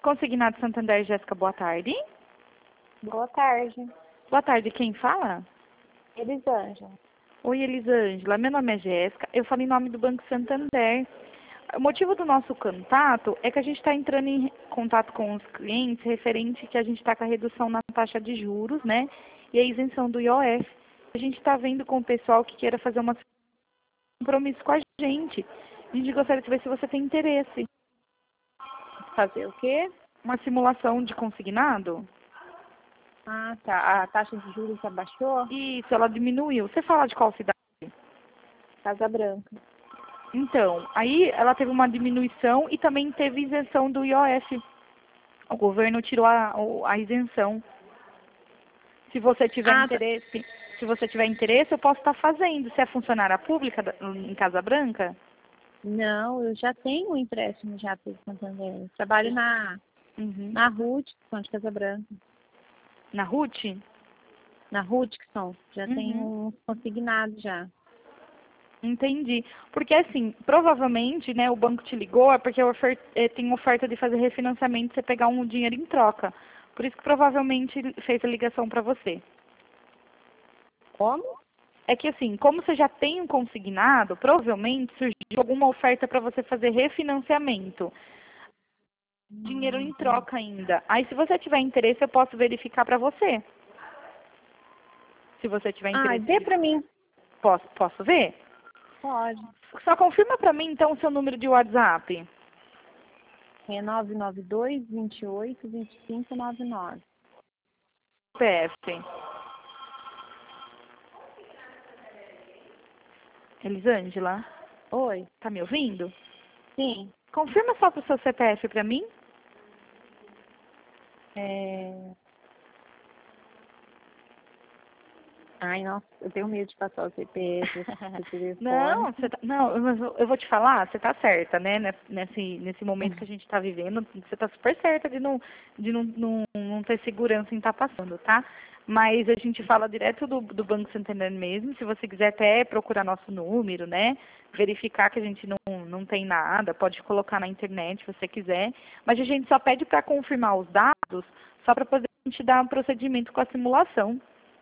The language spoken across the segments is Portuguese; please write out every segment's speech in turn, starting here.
Consignado Santander, Jéssica, boa tarde. Boa tarde. Boa tarde, quem fala? Elisângela. Oi, Elisângela. Meu nome é Jéssica. Eu falo em nome do Banco Santander. O motivo do nosso contato é que a gente está entrando em contato com os clientes referente que a gente está com a redução na taxa de juros, né? E a isenção do IOF. A gente está vendo com o pessoal que queira fazer um compromisso com a gente. A gente gostaria de ver se você tem interesse. Fazer o quê? Uma simulação de consignado? Ah, tá. A taxa de juros abaixou? Isso, ela diminuiu. Você fala de qual cidade? Casa Branca. Então, aí ela teve uma diminuição e também teve isenção do IOF. O governo tirou a isenção. Se você tiver interesse, se você tiver interesse, eu posso estar fazendo. Você é funcionária pública em Casa Branca? Não, eu já tenho um empréstimo já pelo Santander. Eu trabalho na Hudson de Casa Branca. Na RUT? Na Hudson. Já tenho um consignado já. Entendi. Porque assim, provavelmente, né, o banco te ligou é porque tem oferta de fazer refinanciamento e você pegar um dinheiro em troca. Por isso que provavelmente fez a ligação para você. Como? É que assim, como você já tem um consignado, provavelmente surgiu alguma oferta para você fazer refinanciamento. Dinheiro em troca ainda. Aí se você tiver interesse, eu posso verificar para você. Se você tiver interesse. Dê para mim. Posso ver? Pode. Só confirma para mim então o seu número de WhatsApp. É 992-28-2599. CPF. Elisângela? Oi. Tá me ouvindo? Sim. Confirma só pro seu CPF para mim. Ai, nossa, eu tenho medo de passar o CPF, o telefone. Não, mas eu vou te falar, você tá certa, né? Nesse momento que a gente tá vivendo, você tá super certa de não ter segurança em estar passando, tá? Mas a gente fala direto do Banco Santander mesmo, se você quiser até procurar nosso número, né? Verificar que a gente não tem nada, pode colocar na internet se você quiser. Mas a gente só pede para confirmar os dados, só para poder a gente dar um procedimento com a simulação.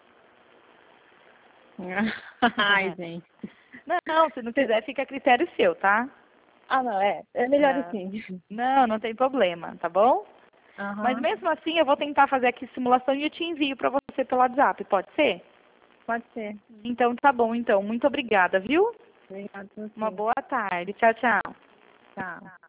Ai, gente. Não, se não quiser, fica a critério seu, tá? Não, é melhor assim. Não tem problema, tá bom? Mas mesmo assim, eu vou tentar fazer aqui simulação e eu te envio para você pelo WhatsApp, pode ser? Pode ser. Então, tá bom, então. Muito obrigada, viu? Obrigada. Uma boa tarde. Tchau, tchau. Tchau.